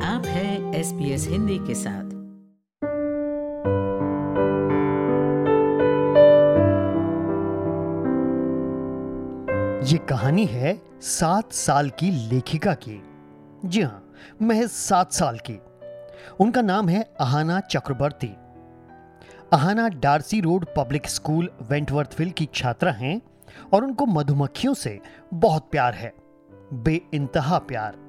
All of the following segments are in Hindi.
आप हैं SBS हिंदी के साथ। ये कहानी है 7 साल की लेखिका की। जी हाँ, महज 7 साल की। उनका नाम है Ahana Chakraborty. Ahana Darcy Road public school Wentworthville की छात्रा हैं और उनको मधुमक्खियों से बहुत प्यार है, बेइंतहा प्यार।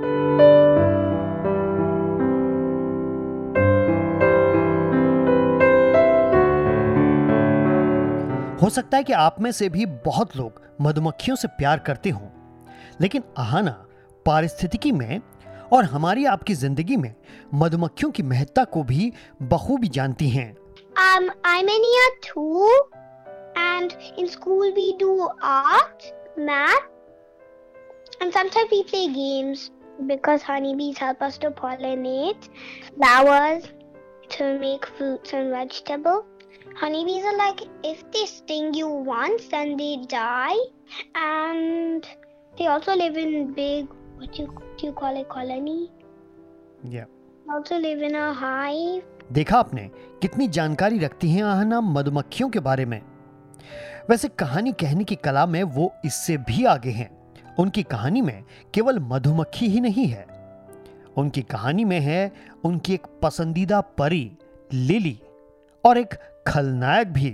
हो सकता है कि आप में से भी बहुत लोग मधुमक्खियों से प्यार करते हों, लेकिन अहाना पारिस्थितिकी में और हमारी आपकी जिंदगी में मधुमक्खियों की महत्ता को भी बखूबी जानती हैं। I'm in year 2 and in school we do art, math and sometimes we play games because honeybees help us to pollinate flowers to make fruits and vegetables. Honeybees are like, if they sting you once, then they die. And they also live in big, what do you call it, colony? Yeah. They also live in a hive. देखा आपने कितनी जानकारी रखती हैं अहाना मधुमक्खियों के बारे में। वैसे कहानी कहने की कला में वो इससे भी आगे हैं। उनकी कहानी में केवल मधुमक्खी ही नहीं है, उनकी कहानी में है उनकी एक पसंदीदा परी लिली और एक खलनायक भी।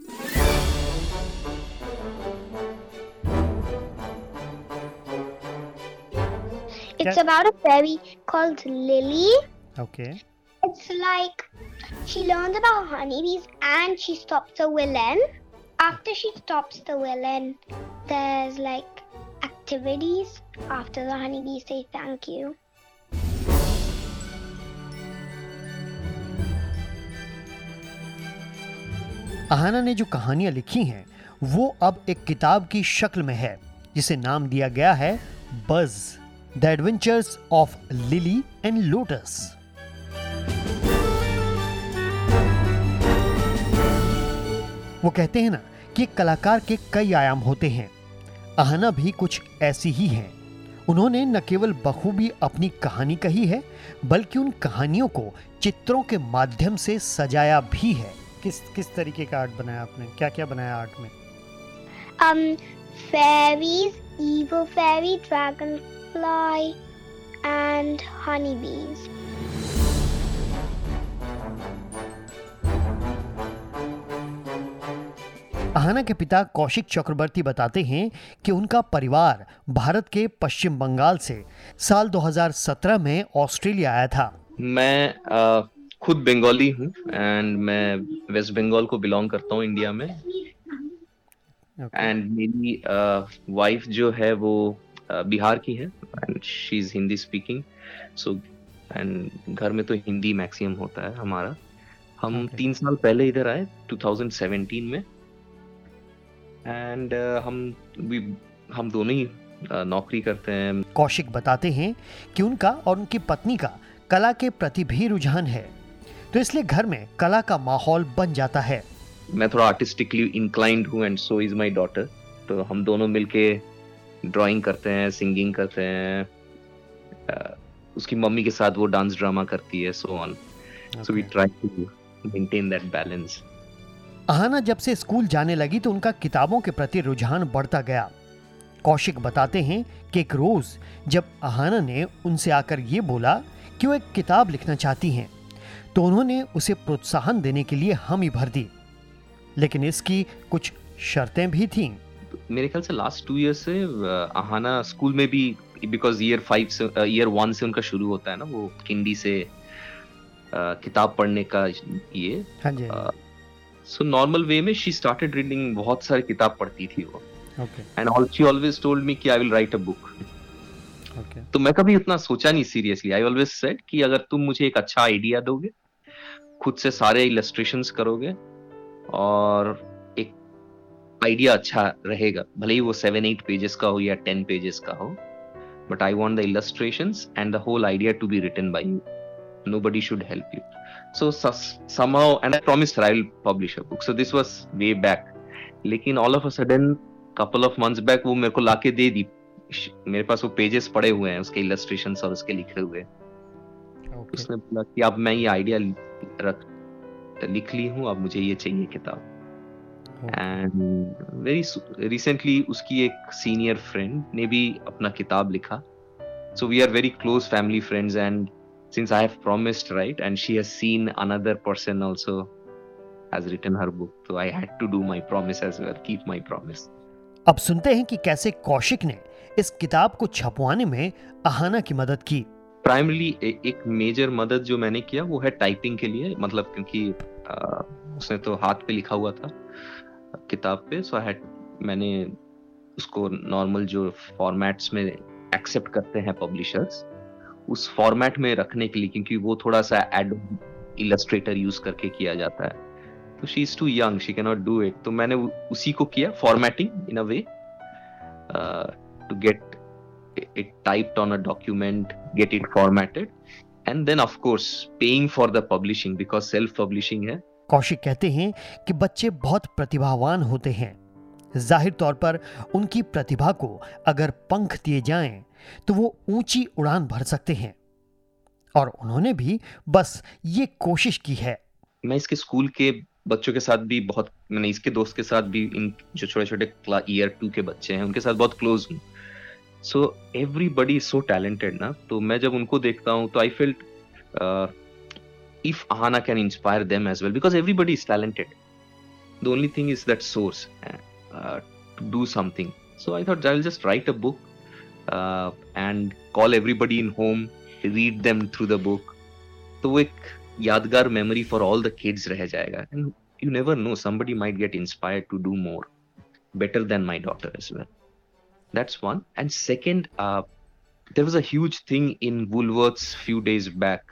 It's about a fairy called Lily. Okay. It's like she learns about honeybees and she stops the villain. After she stops the villain, there's like activities after the honeybees say thank you. Ahana ने जो कहानियां लिखी हैं वो अब एक किताब की शक्ल में है, जिसे नाम दिया गया है Buzz, the Adventures of Lily and Lotus. वो कहते हैं ना कि एक कलाकार के कई आयाम होते हैं। अहाना भी कुछ ऐसी ही हैं। उन्होंने न केवल बखूबी अपनी कहानी कही है, बल्कि उन कहानियों को चित्रों के माध्यम से सजाया भी है। किस तरीके का आर्ट बनाया आपने? क्या बनाया आर्ट में? Fairies, evil fairy, dragonfly and honeybees. Ahana के पिता कौशिक चक्रवर्ती बताते हैं कि उनका परिवार भारत के पश्चिम बंगाल से साल 2017 में ऑस्ट्रेलिया आया था। मैं खुद बंगाली हूँ एंड मैं वेस्ट बंगाल को बिलोंग करता हूँ इंडिया में। एंड मेरी वाइफ जो है वो बिहार की है and she is Hindi speaking. So and घर में तो हिंदी मैक्सिमम होता है हमारा। हम 3 साल पहले इधर आए 2017 में एंड हम दोनों ही नौकरी करते हैं। कौशिक बताते हैं कि उनका और उनकी पत्नी का कला के प्रति भी रुझान है, तो इसलिए घर में कला का माहौल बन जाता है। मैं थोड़ा आर्टिस्टिकली इंक्लाइंड हूँ and so is my daughter. तो हम दोनों मिलके ड्राइंग करते हैं, सिंगिंग करते हैं। उसकी मम्मी के साथ वो डांस ड्रामा करती है, so on. So we try to maintain that balance. Ahana जब से स्कूल जाने लगी तो उनका किताबों के प्रति रुझान बढ़ता गया। कौशिक बताते हैं कि एक रोज जब अहाना ने उनसे आकर ये बोला कि वो एक किताब लिखना चाहती हैं, तो उन्होंने उसे प्रोत्साहन देने के लिए हामी भर दी, लेकिन इसकी कुछ शर्तें भी थीं। मेरे ख्याल से लास्ट 2 ईयर से अहाना स्कूल में भी, बिकॉज ईयर 1 से उनका शुरू होता है ना वो किंडी से किताब पढ़ने का ये। हाँ जी। सो नॉर्मल वे में शी स्टार्टेड रीडिंग, बहुत सारी किताब पढ़ती थी वो। Okay. And she always told me कि I will write a book. Okay. तो मैं कभी उतना सोचा नहीं सीरियसली। आई ऑलवेज सेड कि अगर तुम मुझे एक अच्छा आइडिया दोगे, खुद से सारे इलस्ट्रेशंस करोगे और एक आइडिया अच्छा रहेगा, भले ही वो 7-8 पेजेस का हो या 10 पेजेस का हो, but I want the illustrations and the whole idea to be written by you. Nobody should help you. So somehow, and I promised her I will publish a book. So this was way back. लेकिन all of a sudden, couple of months back, वो मेरे को लाके दे दी। मेरे पास वो पेजेस पड़े हुए हैं, उसके इलस्ट्रेशंस और उसके लिखे हुए। ओके उसने बोला कि अब मैं ये आइडिया लिख ली हूँ, अब मुझे ये चाहिए किताब। एंड वेरी रिसेंटली उसकी एक सीनियर फ्रेंड ने भी अपना किताब लिखा, so we are very close family friends, and since I have promised, right, and she has seen another person also has written her book, so I had to do my promise as well, keep my promise. अब सुनते हैं कि कैसे कौशिक ने इस किताब को छपवाने में अहाना की मदद की। प्राइमरली एक मेजर मदद जो मैंने किया वो है टाइपिंग के लिए, मतलब क्योंकि उसने तो हाथ पे लिखा हुआ था किताब पे, सो मैंने उसको नॉर्मल जो फॉर्मेट्स में एक्सेप्ट करते हैं पब्लिशर्स, उस फॉर्मेट में रखने के लिए, क्योंकि वो थोड़ा सा एडोब इलस्ट्रेटर यूज करके किया जाता है, तो she is too young, she can not do it. तो मैंने उसी को किया, formatting in a way to get it typed on a document, get it formatted, and then of course paying for the publishing because self publishing है। कौशिक कहते हैं कि बच्चे बहुत प्रतिभावान होते हैं, जाहिर तौर पर उनकी प्रतिभा को अगर पंख दिए जाएं तो वो ऊंची उड़ान भर सकते हैं, और उन्होंने भी बस ये कोशिश की है। मैं इसके स्कूल के बच्चों के साथ भी बहुत, मैंने इसके दोस्त के साथ भी, इन जो छोटे छोटे ईयर 2 के बच्चे हैं उनके साथ बहुत क्लोज हूँ। So everybody is so talented ना, तो मैं जब उनको देखता हूँ तो I felt if Ahana can inspire them as well, because everybody is talented, the only thing is that source to do something. So I thought I'll just write a book and call everybody in home, read them through the book. तो वो एक यादगार memory for all the kids रह जाएगा. And you never know, somebody might get inspired to do more, better than my daughter as well. That's one. And second, there was a huge thing in Woolworths few days back.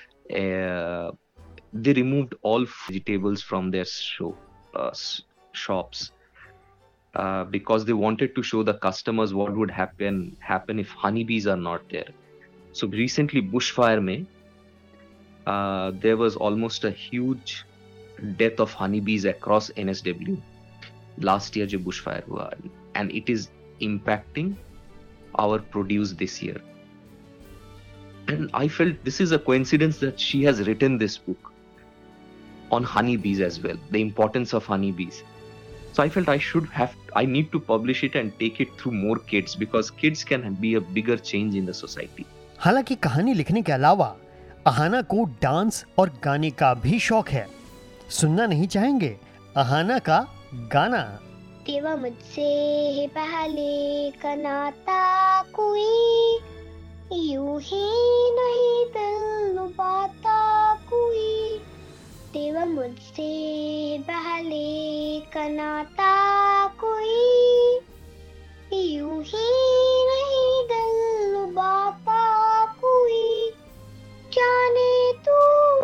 They removed all vegetables from their shops. Because they wanted to show the customers what would happen if honeybees are not there. So recently, bushfire mein, there was almost a huge death of honeybees across NSW last year. जो bushfire हुआ, and it is impacting our produce this year. And I felt this is a coincidence that she has written this book on honeybees as well, the importance of honeybees. So I felt I need to publish it and take it through more kids, because kids can be a bigger change in the society. हालांकि कहानी लिखने के अलावा अहाना को डांस और गाने का भी शौक है। सुनना नहीं चाहेंगे अहाना का गाना? तेरा मुझसे पहले का नाता कोई यूं ही नहीं दिल लुभाता कोई, तेरा मुझसे पहले का नाता कोई यूं ही नहीं दिल लुभाता कोई, जाने तू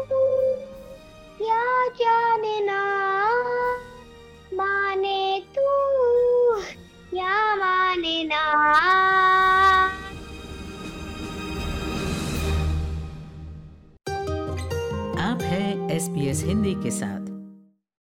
या जाने ना, माने तू या माने ना। आप हैं SBS हिंदी के साथ।